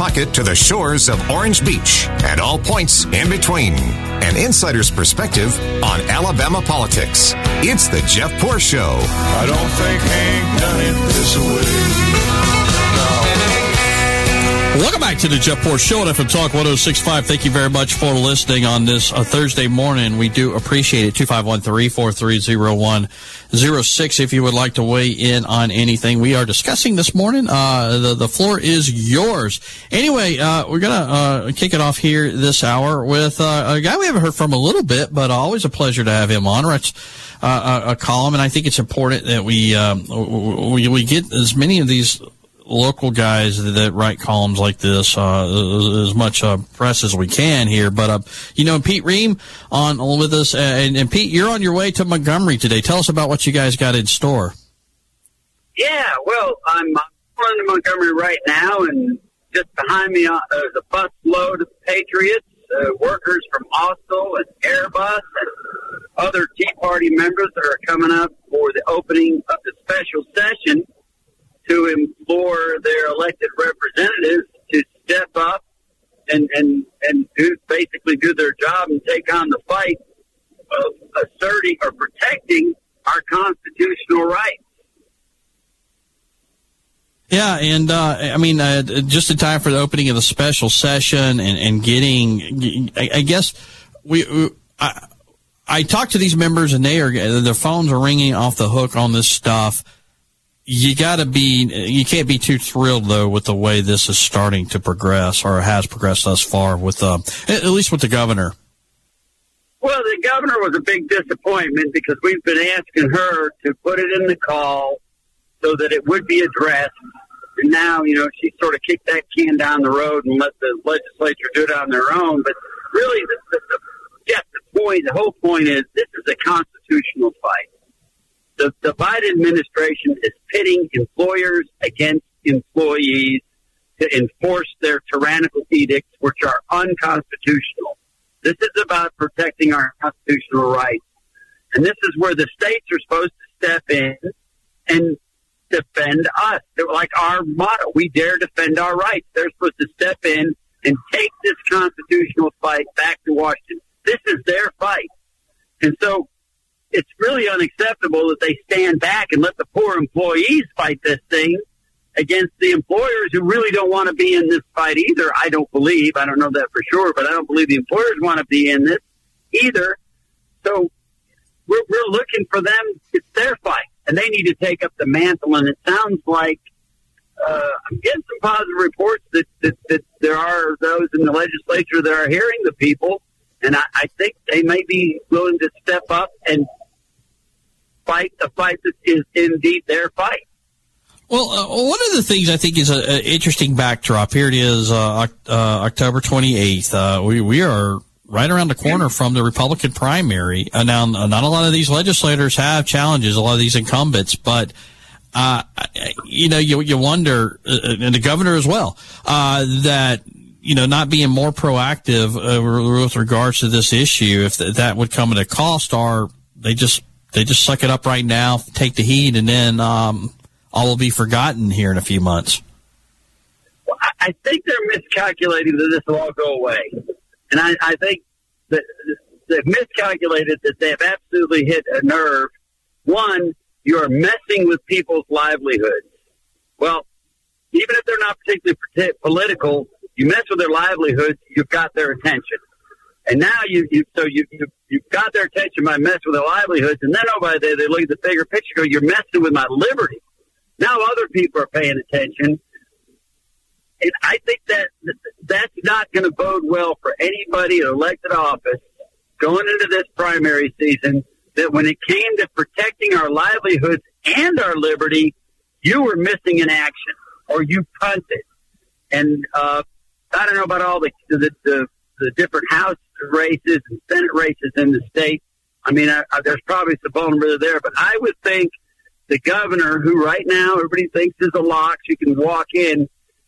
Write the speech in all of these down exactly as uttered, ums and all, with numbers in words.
pocket to the shores of Orange Beach and all points in between. An insider's perspective on Alabama politics. It's the Jeff Poor Show. I don't think Hank done it this way. Welcome back to the Jeff Poor Show at F M Talk one oh six point five. Thank you very much for listening on this uh, Thursday morning. We do appreciate it. two five one, three four three, zero one zero six if you would like to weigh in on anything we are discussing this morning. Uh, the, the floor is yours. Anyway, uh, we're going to uh, kick it off here this hour with uh, a guy we haven't heard from a little bit, but always a pleasure to have him on. It's uh, a, a column, and I think it's important that we, um, we, we get as many of these local guys that write columns like this, uh, as much uh, press as we can here. But, uh, you know, Pete Ream on with us. Uh, and, and, Pete, you're on your way to Montgomery today. Tell us about what you guys got in store. Yeah, well, I'm going to Montgomery right now, and just behind me uh, there's a bus load of Patriots, uh, workers from Austal and Airbus and other Tea Party members that are coming up for the opening of the special session to implore their elected representatives to step up and, and, and do, basically do their job and take on the fight of asserting or protecting our constitutional rights. Yeah, and, uh, I mean, uh, just in time for the opening of the special session and, and getting, I, I guess, we, I, I talked to these members and they are, their phones are ringing off the hook on this stuff. You gotta be, you can't be too thrilled though with the way this is starting to progress or has progressed thus far with, uh, at least with the governor. Well, the governor was a big disappointment because we've been asking her to put it in the call so that it would be addressed. And now, you know, she sort of kicked that can down the road and let the legislature do it on their own. But really, the, the, the, yes, the point, the whole point is this is a constitutional fight. The, the Biden administration is pitting employers against employees to enforce their tyrannical edicts, which are unconstitutional. This is about protecting our constitutional rights. And this is where the states are supposed to step in and defend us. They're like our motto, we dare defend our rights. They're supposed to step in and take this constitutional fight back to Washington. This is their fight. And so it's really unacceptable that they stand back and let the poor employees fight this thing against the employers who really don't want to be in this fight either. I don't believe. I don't know that for sure, but I don't believe the employers want to be in this either. So we're, we're looking for them. It's their fight, and they need to take up the mantle. And it sounds like uh, I'm getting some positive reports that, that, that there are those in the legislature that are hearing the people, and I, I think they may be willing to step up and fight the fight that is indeed their fight. Well, uh, one of the things I think is an interesting backdrop here. It is uh, uh, October twenty-eighth. Uh, we we are right around the corner from the Republican primary. Uh, now, not a lot of these legislators have challenges, a lot of these incumbents, but uh, you know, you you wonder, uh, and the governor as well, uh, that you know, not being more proactive uh, with regards to this issue, if th- that would come at a cost, or they just they just suck it up right now, take the heat, and then um, all will be forgotten here in a few months. Well, I think they're miscalculating that this will all go away. And I, I think that they've miscalculated that they have absolutely hit a nerve. One, you're messing with people's livelihoods. Well, even if they're not particularly political, you mess with their livelihoods, you've got their attention. And now you, you so you, you, you've got their attention by messing with their livelihoods, and then over there they look at the bigger picture and go, you're messing with my liberty. Now other people are paying attention. And I think that that's not going to bode well for anybody in elected office going into this primary season, that when it came to protecting our livelihoods and our liberty, you were missing in action or you punted. And uh, I don't know about all the, the, the, the different House races and Senate races in the state. I mean, I, I, there's probably some vulnerability there, but I would think the governor, who right now everybody thinks is a lock, she can walk in,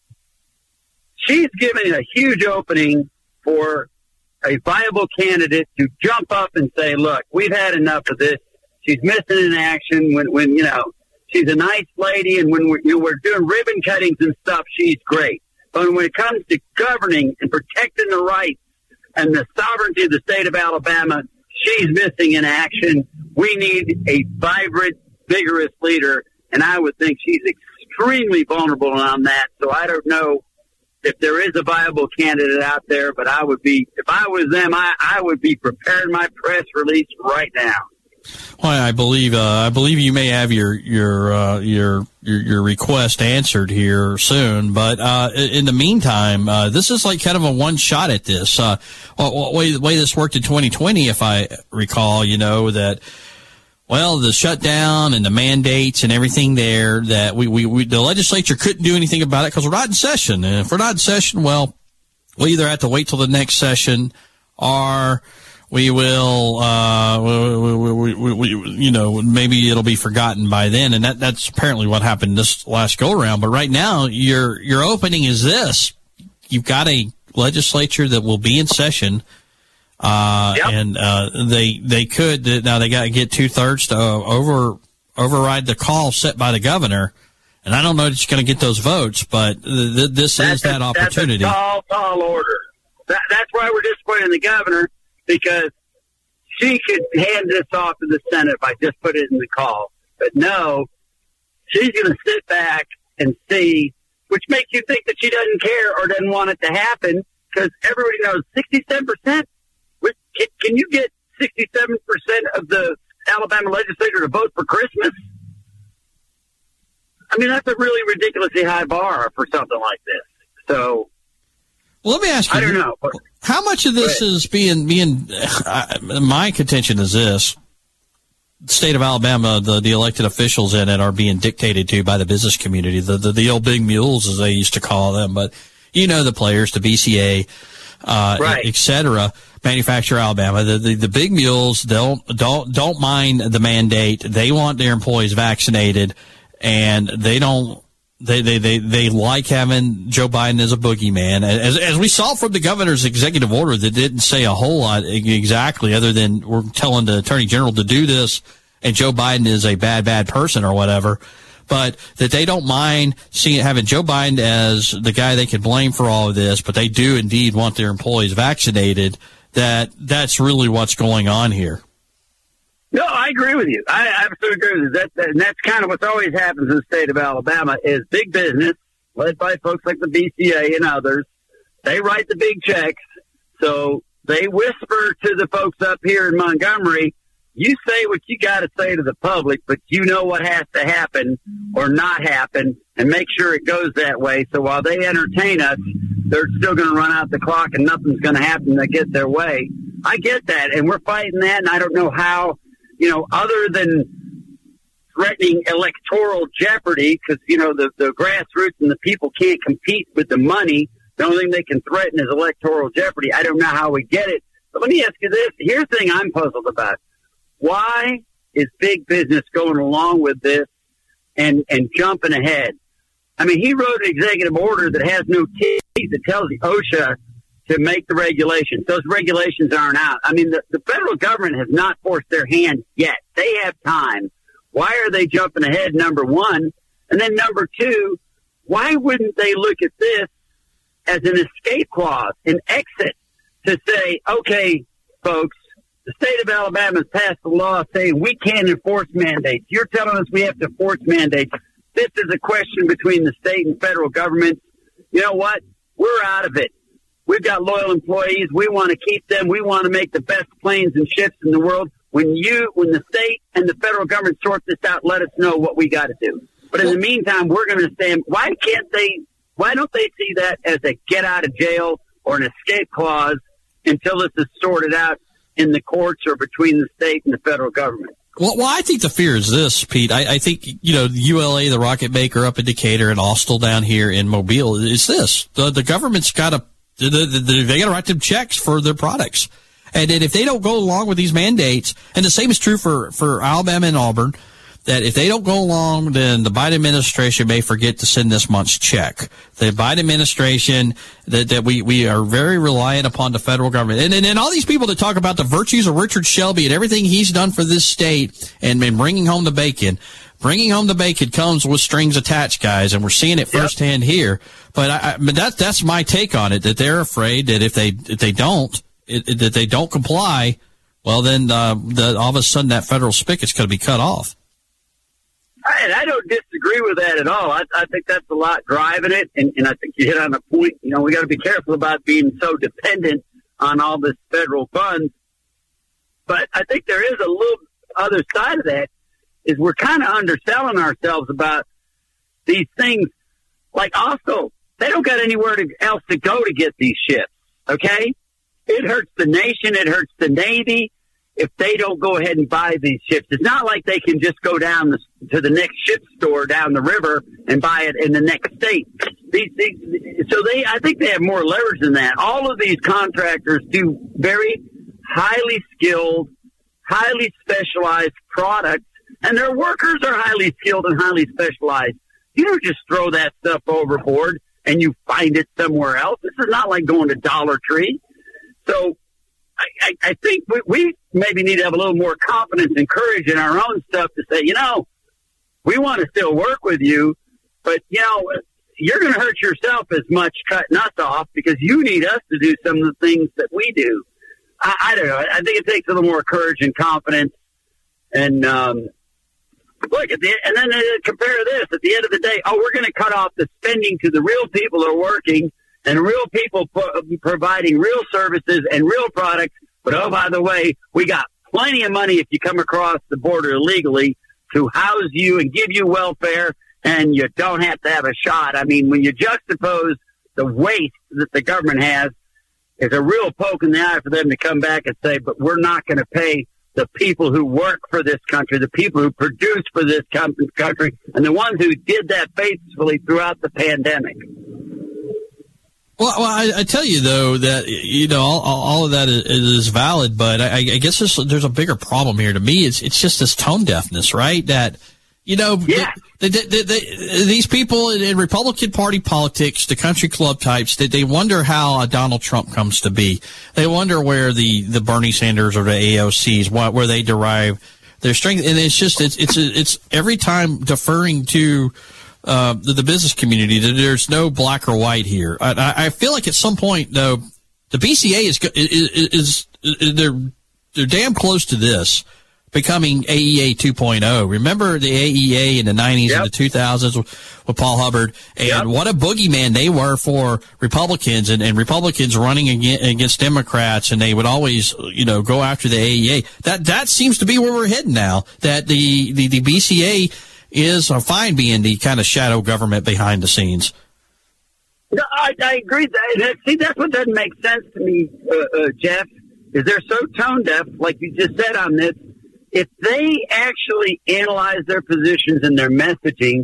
she's giving a huge opening for a viable candidate to jump up and say, look, we've had enough of this. She's missing in action when, when you know, she's a nice lady, and when we're, you know, we're doing ribbon cuttings and stuff, she's great. But when it comes to governing and protecting the rights and the sovereignty of the state of Alabama, she's missing in action. We need a vibrant, vigorous leader, and I would think she's extremely vulnerable on that. So I don't know if there is a viable candidate out there, but I would be, if I was them, I, I would be preparing my press release right now. Well, I believe uh, I believe you may have your your uh, your, your your request answered here soon. But uh, in the meantime, uh, this is like kind of a one shot at this. Uh, well, way the way this worked in twenty twenty, if I recall, you know that. Well, the shutdown and the mandates and everything there that we, we, we the legislature couldn't do anything about it because we're not in session. And if we're not in session, well, we either have to wait till the next session or we will, uh, we, we, we, we, you know, maybe it'll be forgotten by then. And that, that's apparently what happened this last go around. But right now, your, your opening is this. You've got a legislature that will be in session. Uh, yep. and, uh, they, they could, now they got to get two thirds to uh, over, override the call set by the governor. And I don't know that she's going to get those votes, but th- th- this that's is a, that opportunity. That's a tall, tall order. That, that's why we're disappointed in the governor, because she could hand this off to the Senate if I just put it in the call. But no, she's going to sit back and see, which makes you think that she doesn't care or doesn't want it to happen, because everybody knows sixty-seven percent. Can, can you get sixty-seven percent of the Alabama legislature to vote for Christmas? I mean, that's a really ridiculously high bar for something like this. So, well, let me ask you. I don't know. How much of this is being, being, uh, my contention is this. The state of Alabama, the, the elected officials in it are being dictated to by the business community, the, the, the old big mules, as they used to call them. But, you know, the players, the B C A, uh, right. et cetera, Manufacture Alabama, the, the, the big mules don't, don't, don't mind the mandate. They want their employees vaccinated, and they don't, they, they, they, they like having Joe Biden as a boogeyman. As, as we saw from the governor's executive order that didn't say a whole lot exactly other than we're telling the attorney general to do this and Joe Biden is a bad, bad person or whatever. But that they don't mind seeing having Joe Biden as the guy they can blame for all of this, but they do indeed want their employees vaccinated. That that's really what's going on here. No, I agree with you. I absolutely agree with you. That, that, and that's kind of what's always happens in the state of Alabama is big business, led by folks like the B C A and others. They write the big checks, so they whisper to the folks up here in Montgomery, you say what you got to say to the public, but you know what has to happen or not happen, and make sure it goes that way. So while they entertain us, they're still going to run out the clock and nothing's going to happen to get their way. I get that, and we're fighting that, and I don't know how, you know, other than threatening electoral jeopardy, because, you know, the, the grassroots and the people can't compete with the money. The only thing they can threaten is electoral jeopardy. I don't know how we get it. But let me ask you this. Here's the thing I'm puzzled about. Why is big business going along with this and, and jumping ahead? I mean, he wrote an executive order that has no teeth that tells the OSHA to make the regulations. Those regulations aren't out. I mean, the, the federal government has not forced their hand yet. They have time. Why are they jumping ahead, number one? And then number two, why wouldn't they look at this as an escape clause, an exit, to say, okay, folks, the state of Alabama has passed a law saying we can't enforce mandates. You're telling us we have to enforce mandates. This is a question between the state and federal governments. You know what? We're out of it. We've got loyal employees. We want to keep them. We want to make the best planes and ships in the world. When you, when the state and the federal government sort this out, let us know what we got to do. But in the meantime, we're going to stand. Why can't they? Why don't they see that as a get out of jail or an escape clause until this is sorted out in the courts or between the state and the federal government? Well, well, I think the fear is this, Pete. I, I think, you know, U L A, the rocket maker up in Decatur, and Austell down here in Mobile, is this. The, the government's got to, the, the, the, they got to write them checks for their products. And then if they don't go along with these mandates, and the same is true for, for Alabama and Auburn, that if they don't go along, then the Biden administration may forget to send this month's check. The Biden administration, that, that we, we are very reliant upon the federal government. And, and, and all these people that talk about the virtues of Richard Shelby and everything he's done for this state and been bringing home the bacon, bringing home the bacon comes with strings attached, guys, and we're seeing it firsthand yep. here. But I, I but that that's my take on it. That they're afraid that if they if they don't it, it, that they don't comply, well then uh, the, all of a sudden that federal spigot's going to be cut off. And I don't disagree with that at all. I, I think that's a lot driving it, and, and I think you hit on a point. You know, we got to be careful about being so dependent on all this federal funds. But I think there is a little other side of that, is we're kind of underselling ourselves about these things. Like also, they don't got anywhere to, else to go to get these ships, okay? It hurts the nation. It hurts the Navy if they don't go ahead and buy these ships. It's not like they can just go down the, to the next ship store down the river and buy it in the next state. These, these, so they, I think they have more leverage than that. All of these contractors do very highly skilled, highly specialized products, and their workers are highly skilled and highly specialized. You don't just throw that stuff overboard and you find it somewhere else. This is not like going to Dollar Tree. So I, I think we, we maybe need to have a little more confidence and courage in our own stuff to say, you know, we want to still work with you, but, you know, you're going to hurt yourself as much cutting us off because you need us to do some of the things that we do. I, I don't know. I think it takes a little more courage and confidence. And um, look, at the, and then uh, compare this. At the end of the day, oh, we're going to cut off the spending to the real people who are working and real people pro- providing real services and real products. But, oh, by the way, we got plenty of money if you come across the border illegally to house you and give you welfare, and you don't have to have a shot. I mean, when you juxtapose the waste that the government has, it's a real poke in the eye for them to come back and say, but we're not going to pay the people who work for this country, the people who produce for this country, and the ones who did that faithfully throughout the pandemic. Well, well I, I tell you, though, that, you know, all, all of that is, is valid, but I, I guess this, there's a bigger problem here to me. It's it's just this tone deafness, right? That, you know, yeah. they, they, they, they, these people in, in Republican Party politics, the country club types, they, they wonder how Donald Trump comes to be. They wonder where the, the Bernie Sanders or the A O Cs, what, where they derive their strength. And it's just, it's, it's, it's every time deferring to Uh, the, the business community, that there's no black or white here. I, I feel like at some point, though, the B C A is, is, is, is they're, they're damn close to this becoming A E A two point oh. Remember the A E A in the nineties yep. and the two thousands with, with Paul Hubbard, and yep. what a boogeyman they were for Republicans and, and Republicans running against, against Democrats, and they would always, you know, go after the A E A. That, that seems to be where we're heading now, that the, the, the B C A is a fine being the kind of shadow government behind the scenes. No, I, I agree. That, see, that's what doesn't make sense to me, uh, uh, Jeff, is they're so tone deaf, like you just said on this. If they actually analyze their positions and their messaging,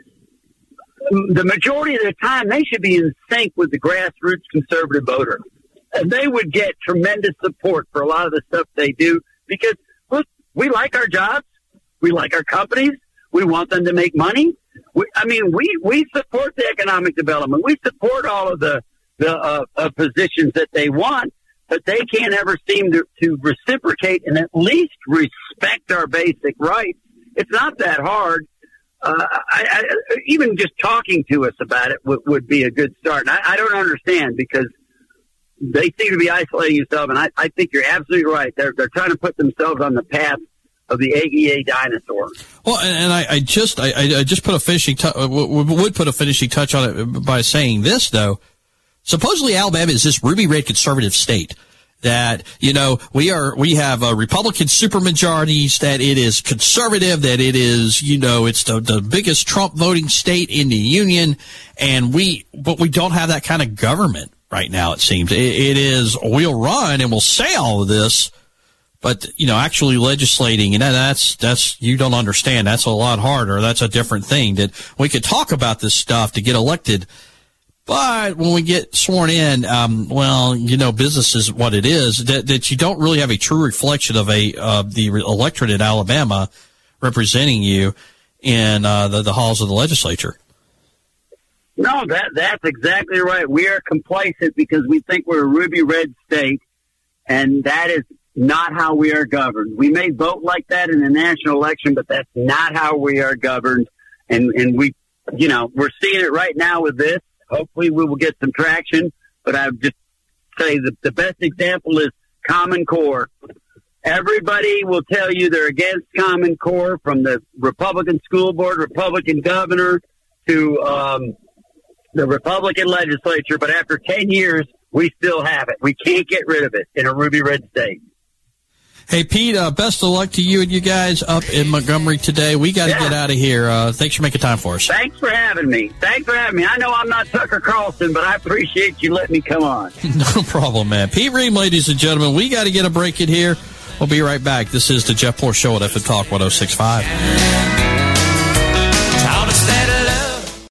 the majority of their time, they should be in sync with the grassroots conservative voter. And they would get tremendous support for a lot of the stuff they do because, look, we like our jobs. We like our companies. We want them to make money. We, I mean, we, we support the economic development. We support all of the, the uh, uh, positions that they want, but they can't ever seem to, to reciprocate and at least respect our basic rights. It's not that hard. Uh, I, I, even just talking to us about it w- would be a good start. And I, I don't understand because they seem to be isolating themselves, and I, I think you're absolutely right. They're, they're trying to put themselves on the path of the A E A dinosaur. Well, and, and I, I just I, I just put a finishing tu- would put a finishing touch on it by saying this, though. Supposedly Alabama is this ruby red conservative state that, you know, we are we have a Republican supermajorities, that it is conservative, that it is, you know, it's the the biggest Trump voting state in the union, and we but we don't have that kind of government right now. It seems it, it is we'll run and we'll say all of this. But, you know, actually legislating, and that's, that's, you don't understand. That's a lot harder. That's a different thing. That we could talk about this stuff to get elected. But when we get sworn in, um, well, you know, business is what it is, that, that you don't really have a true reflection of a, uh, the electorate in Alabama representing you in, uh, the, the halls of the legislature. No, that, that's exactly right. We are complacent because we think we're a ruby red state, and that is not how we are governed. We may vote like that in the national election, but that's not how we are governed. And, and we, you know, we're seeing it right now with this. Hopefully we will get some traction, but I would just say that the best example is Common Core. Everybody will tell you they're against Common Core, from the Republican school board, Republican governor, to um, the Republican legislature. But after ten years, we still have it. We can't get rid of it in a ruby red state. Hey, Pete, uh, best of luck to you and you guys up in Montgomery today. We got to yeah. get out of here. Uh, thanks for making time for us. Thanks for having me. Thanks for having me. I know I'm not Tucker Carlson, but I appreciate you letting me come on. No problem, man. Pete Ream, ladies and gentlemen, we got to get a break in here. We'll be right back. This is the Jeff Poor Show at F M Talk one oh six point five.